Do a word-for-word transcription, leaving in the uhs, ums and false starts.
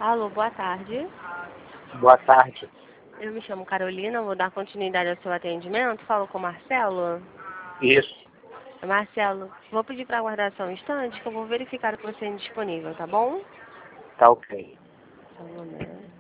Alô, boa tarde. Boa tarde. Eu me chamo Carolina, vou dar continuidade ao seu atendimento. Falo com o Marcelo. Isso. Marcelo, vou pedir para aguardar só um instante que eu vou verificar o que você tem disponível, tá bom? Tá ok. Só um momento.